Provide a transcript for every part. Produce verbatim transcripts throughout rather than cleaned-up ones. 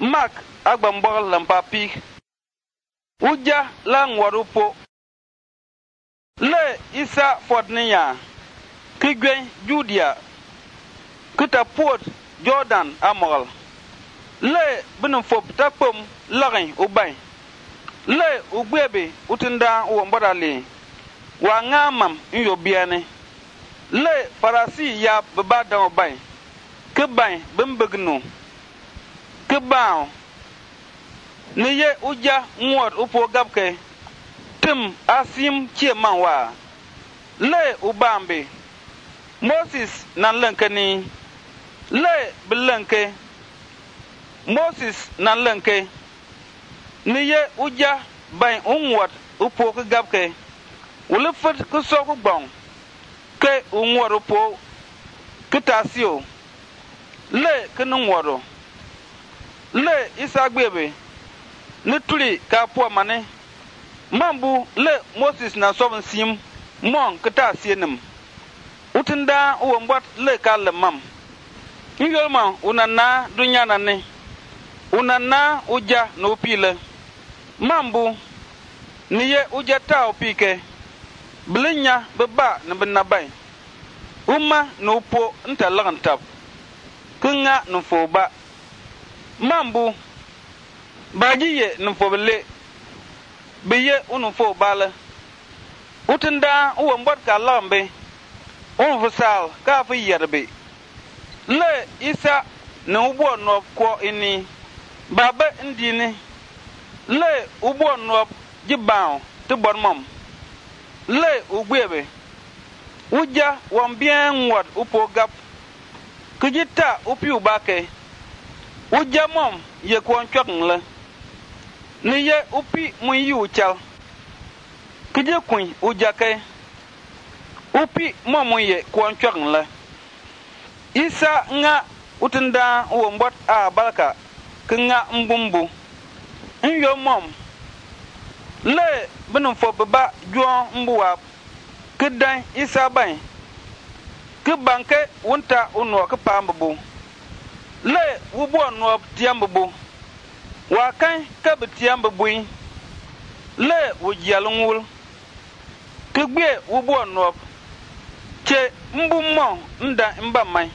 Mark agbambol lampapi uja la ngwarupo le Isa fodniya kigwen Judea kuta port Jordan amoral le binum fop tapum lagin ubay le ugbebe utinda umbadale wa ngamam nyobiane le farasi ya baba ubay ke bay bimbegnu ke bawo niye uja ngwot upo gabke tim asim chieman wa le ubambe Moses nan lenkeni le bilenke Moses nan lenke niye uja bay unwot upo ke gabke ulefet ke soku gbong ke unwot upo ke tasio le ke nungworo le isagbebe nituli ka po mane mambu le Moses na sobin sim mon ke tasienim utinda uwambot le ka lemam ngolma unana dunyana ne unana uja no pile mambu niye uja ta opike blinya beba ne benabai umma no po ntalagantap kunga no foba mambu bajiye no fobele biye unu fobala utinda uwambot ka lambe unfusal ka fi yerbe le Isa na ubo no ko ini baba ndini le ubo no jibaw te bonmom le ugbebe uja wambien wat upo gap kujita upi ubake uja mom ye kwon choknle ni ye upi mun yu chal kuje kun uja ke upi mom ye kwon choknle Isa nga utinda uwombot a balka kinga mbumbu nyo mom le binum fo baba juon mbuwa kidan Isa ban ki banke wunta unwa ki pambu le wubo no tiambu wa kan ka bitiambu le wujalungul ki gbe wubo no che mbummo nda mbamai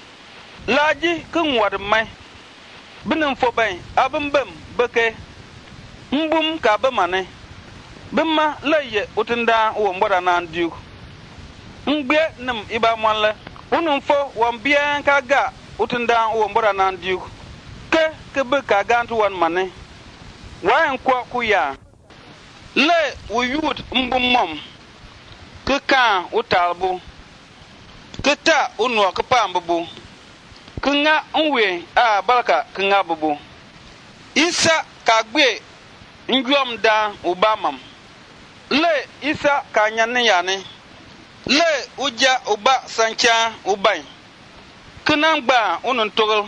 laji kin wad mai binin fo bai abin bam bake mbum ka ba mane bimma laye utinda wo mbora nan diu ngbe nim iba monle unun fo won bien ka ga utinda wo mbora nan diu ke ke be ka gantu won mane wa en ko kuya le wo yut mbum mom ke ka utalbu ke ta unwa ka pambu kinga nwe a balka kinga bubu Isa kagbe njom da ubamam le Isa kanyane yane le uja uba sancha ubai kinangba unun togol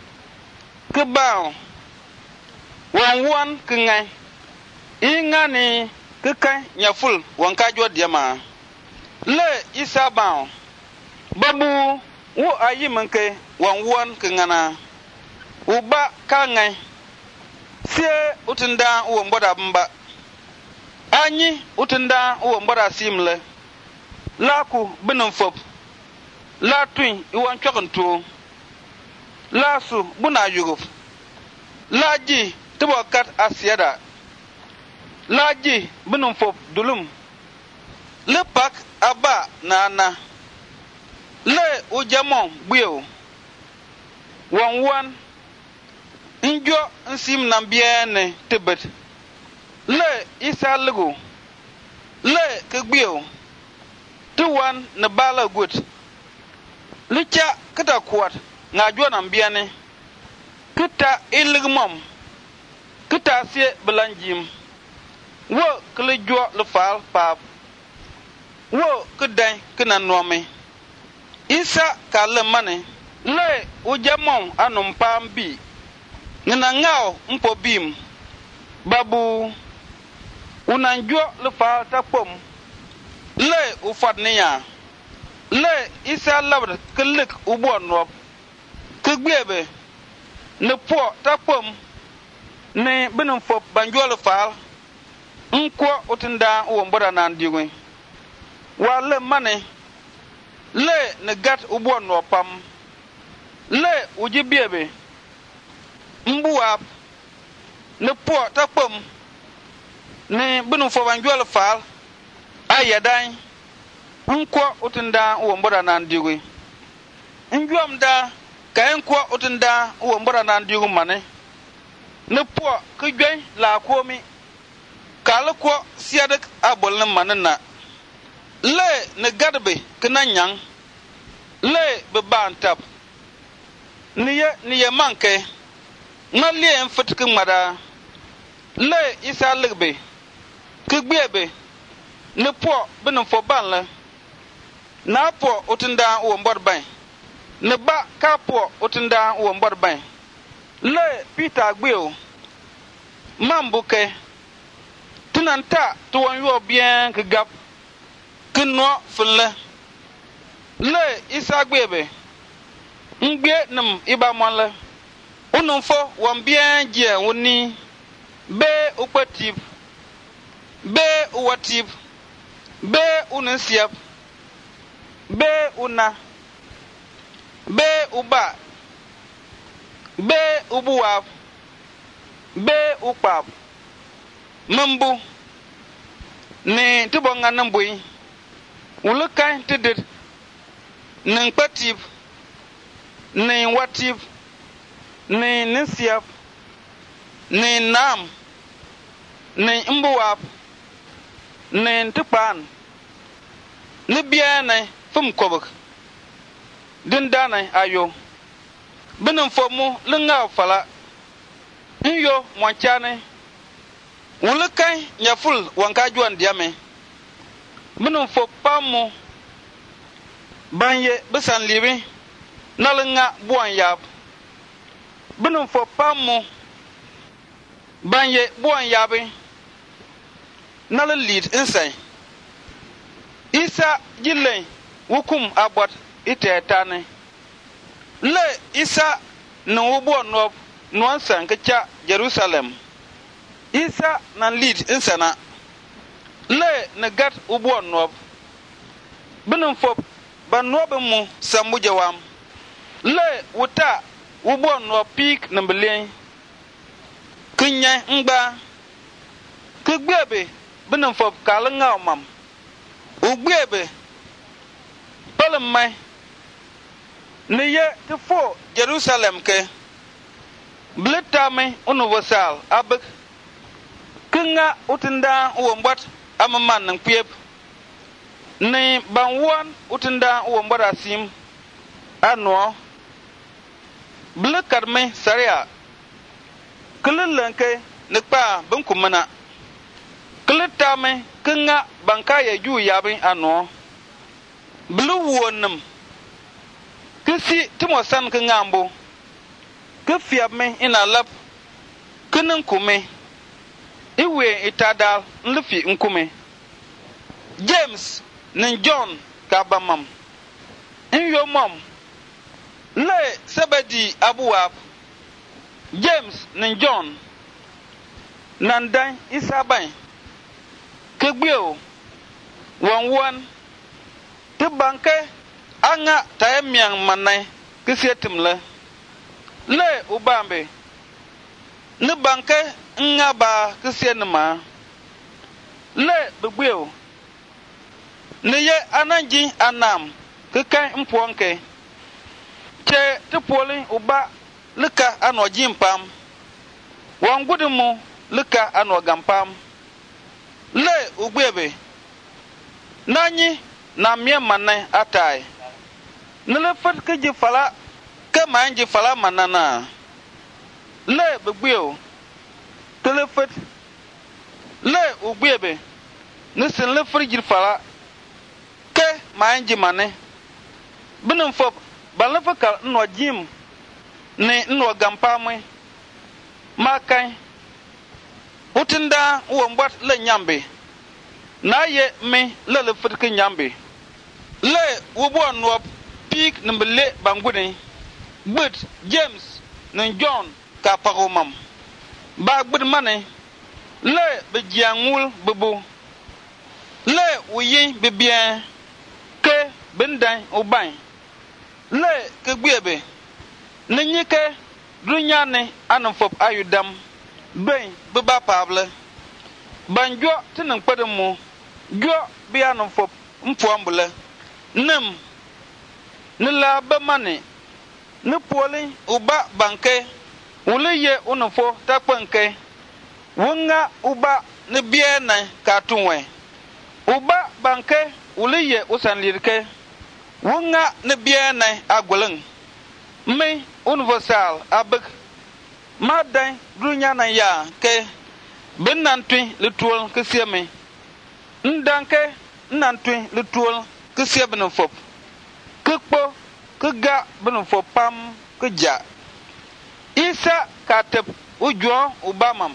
kibao wan wan kinga ingani kikai nyaful wanka jwa diama le Isa bao babu wo ayi manke wan won kingana uba kangai sie utinda wo mboda mba anyi utinda wo mboda simle laku binum fop la twin iwan chokanto lasu buna yuguf laji tibokat asiada laji binum fop dulum lepak aba nana le ujamon buyo wan wan njo nsim nambiene tibet le Isa lugu le kegbiyo tuwan ne bala gut licha kita kuat ngajwa nambiene kita iligmom kita sie belanjim wo kelejwa le fal pap wo kedai kena nome Isa kalemane le ujamon anum pambi nina ngao mpo bim babu unanjo le fa tapom le ufadniya le Isa labd kelik ubon rob kegbebe ne po tapom ne binum fo banjol faal nko utunda wo mbora nan digwe wale mane le ne gat ubo no pam le ujibiebe mbuwa ne po takpom ne binum fo banjol faal ayadan nko utunda wo mbora nan digwe njom da kayen ko utunda wo mbora nan digwe mane ne po ke gwen la komi kala ko siadak abol na manana le ne gadbe kana nyang le be bantab niye niye manke na le en fitke mada le isa legbe ke gbebe ne po benu fo banla na po utunda wo mbor ban ne ba ka po utunda wo mbor ban le Peter gbeo mambuke tunanta tuwan yo bien ke gap ke no fulle le isa gbebe ngbe num iba monle unum fo won bien je woni be upatip be uwatip be unsiap be una be uba be ubuwa be ukpab mambu ne tubonga nambui ulukai tidir ne patib ne watib ne nisiap ne nam ne imbuwap ne tupan ne biane fum kobok dindana ayo binum fomu lunga fala nyo mwanchane ulukai nyaful wanka juan diame binum fo pamu banye bisan libi nalunga buan yab binum fo pamu banye buan yabi nalun lead insay isa jille wukum abot ite tane le isa no wubo no no san kacha Jerusalem isa nan lead insana le na gat wubo no binum fo ban no be mu samu jawam le wuta wubo no pik nambelen kunya ngba kugbebe binum fo kalanga mam ugbebe palamai niye tifo Jerusalem ke blitame universal abek kinga utinda uwombat amaman nang piep ni banwan utinda uwombat asim anwo blikarme saria kililanke nikpa bunkumana kilitame kinga bankaya ju yabin anwo blu wonum kisi timo san ke ngambo ke fiab me ina lap kenen kume iwe itadal nlufi nkume James nin John ka bamam inyo mom le sabadi abuwab James nin John nandan isaban ke gbeo wan wan te banke anga tayemiang manai kisietimle le ubambe ne banke nga ba kisienma le begbeo ne ye ananji anam kekan mpuonke che tepoli uba leka anoji mpam wangudimu leka anogampam le ugbebe nanyi na mie manai atai nele fat ke je fala ke manje fala manana le begbeo telefat le ugbebe ne sen le frigir fala ke manje mane binum fop balafa ka no jim ne no gampamwe makai utinda wo mbot le nyambe na ye me le le fat ke nyambe le wubo no pik nembele bangune but James nin John ka pagomam ba gbid mane le be jiangul bubu le uyi be bien ke bendan oban le ke gbiebe ne nyike dunyane anfop ayudam ben be ba pable banjo tinin kpademu jo bi anfop mpuambule nem ne la be mane ne poli uba banke uliye unfo takpanke wunga uba ne bie na katunwe uba banke uliye usanlirke wunga ne bie na agwelen me universal abek madan dunya na ya ke benantwi le tuol ke sieme ndanke nantwi le tuol ke siebno fop ke kpo ke ga beno fop pam ke ja isa katep ujo ubamam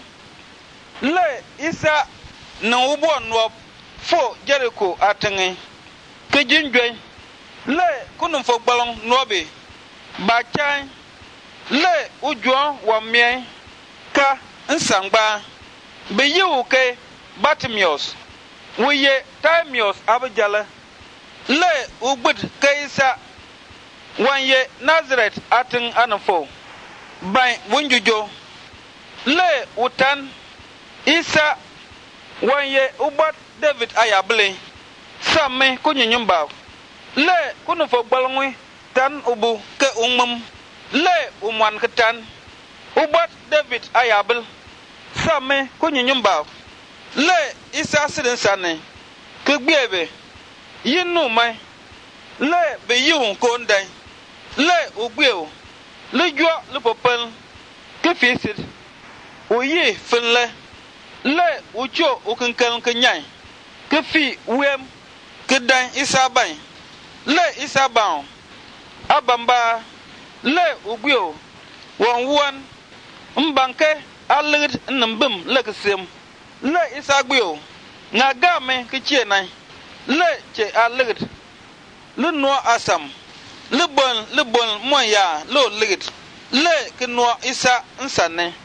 le isa na ubo nwo fo Jericho atenge ke jinjwe le kunu fo gbalon nobe ba chan le ujo wa mie ka nsangba be yiwu ke Bartimaeus wiye Timaeus abjala le ugbud ke isa wanye Nazareth atin anfo bai wunjujo le utan isa wanye ubat David ayable samme kunyinyumba le kunufo gbalongwi tan ubu ke umum le umwan ketan ubat David ayable samme kunyinyumba le isa sidin sane ke gbiebe yinu mai le be yiwu ko ndai le ugbeo le jo le popel ke fisit oyi finle le ucho ukankan kanyai ke fi wem ke dan isaban le isaban abamba le ugbeo won won mbanke alid nambum le kesem le isagbeo ngagame ke chienai le che alid le no asam le bon le bon moya lo ligit le ke no isa nsane